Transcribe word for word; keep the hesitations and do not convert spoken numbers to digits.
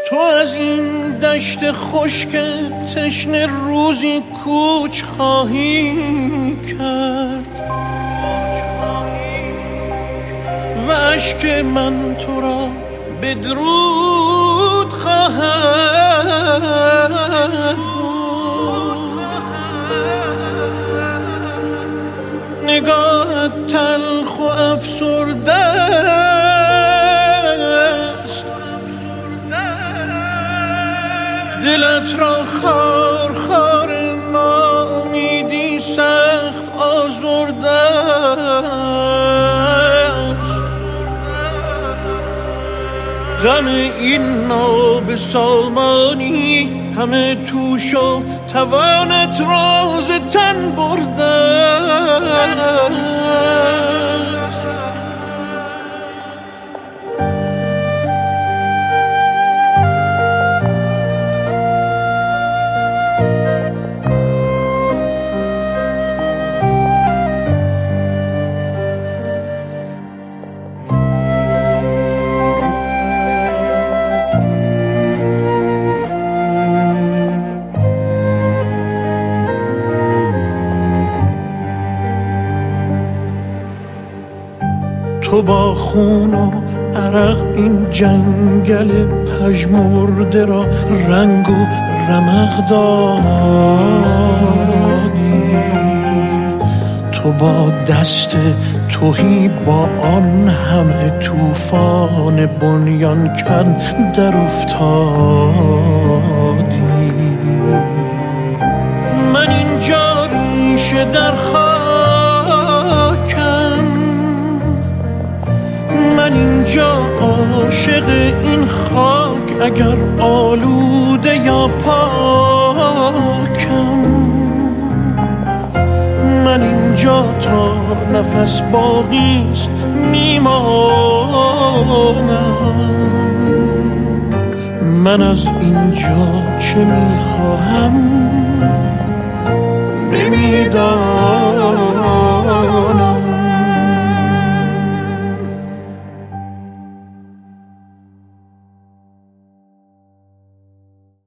تو از این دشت خشک تشنه روزی کوچ خواهی کرد و اشک من تو را به درود خواهد گفت. نگاهت تلخ و افسرده است، دلت را خار خار ناامیدی سخت آزرده است. غم این ناب سامانی همه توش و توانت راز تن برده است. تو با خون و عرق این جنگل پژمرده را رنگ و رمق دادی. تو با دست تهی با آن همه طوفان بنیان کن در افتادی. من اینجا ریشه در من اینجا عاشق این خاک، اگر آلوده یا پاکم. من اینجا تا نفس باقیست میمانم. من از اینجا چه میخواهم نمیدانم.